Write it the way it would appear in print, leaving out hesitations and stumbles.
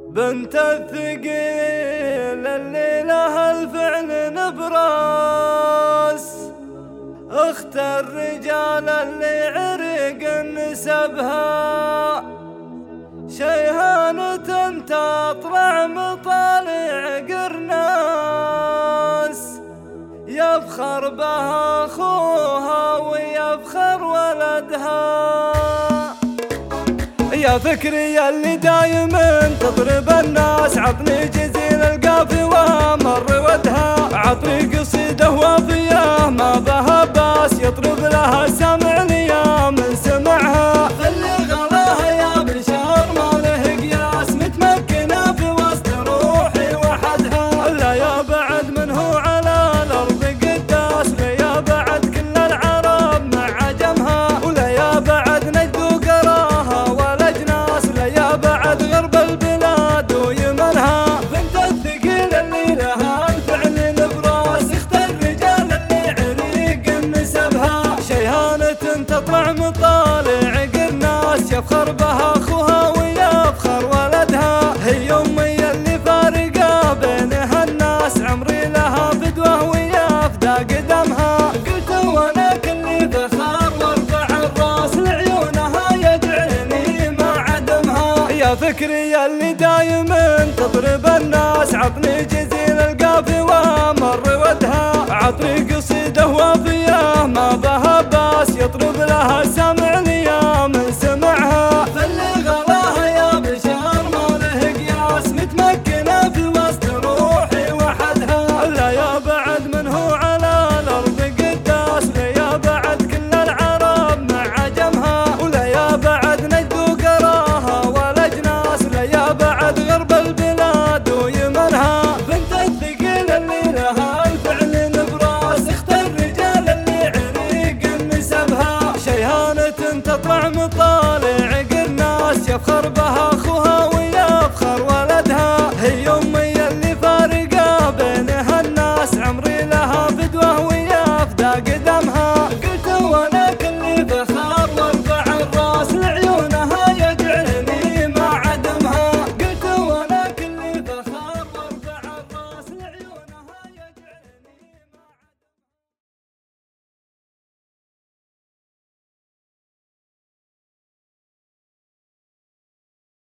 بنت الثقيل اللي لها الفعل نبراس، اخت الرجال اللي عرق نسبها، شيهانة تطلع مطالع قرناس، يفخر بها اخوها ويفخر ولدها. يا فكري اللي دايما تضرب الناس، عطني جزيل القافي ومر ودها، عطني قصيده وافيه ما بها باس، يطرب لها سمع ليا من سمعها. خلي غلاها يا بشار ما له قياس، متمكنه في وسط روحي وحدها، لا يا بعد من هو على الارض قداس، لا يا بعد كل العرب مع عجمها، ولا يا بعد نجد وقراها بعد غرب البلاد ويمنها. بنت الثقيل اللي لها الفعل نبراس، اخت الرجال اللي عريق نسبها، شيهانة تطلع مطالع قرناس، يفخر بها اخوها ويفخر ولدها. هي امي اللي فارقة بينها الناس، عمري لها فدوة ويفدى قدمها. قلت وانا كلي فخار وارفع الراس، لعيونها يدعيني مع عدمها. يا فكري اللي دايما تضرب الناس، عطني جزيل القافي ومر ودها، عطني قصيده وافيه ما بها باس، يطرب لها سمع ليا من سمعها. فاللي غلاها يا بشار ما له قياس، متمكنه في وسط روحي وحدها، لا يا بعد من هو على الارض قداس، لا يا بعد كل العرب مع عجمها، ولا يا بعد نجد وقراها ولجناس، لا يا بعد غرب البلاد ويمنها. بنت الثقيل اللي لها الفعل نبراس، اخت الرجال اللي عريق نسبها، شيهانة تطلع مطالع قرناس، يفخر بها